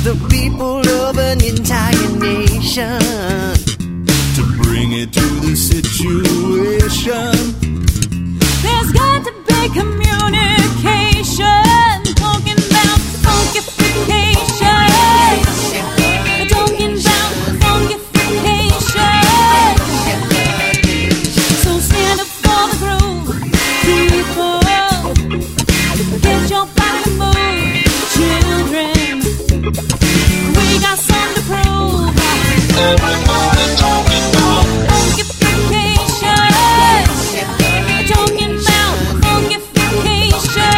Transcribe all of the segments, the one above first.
the people of an entire nation to bring it to the situation. There's got to be communication, talking about funkification, talking about funkification. So stand up for the groove, people. Get your body to move, children. We got something to prove. Everybody talking about funkification, talking about funkification.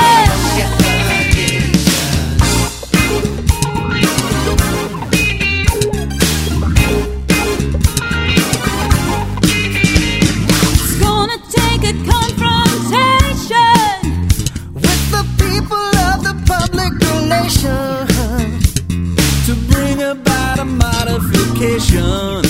It's gonna take a confrontation with the people of the public relation to bring about a modification.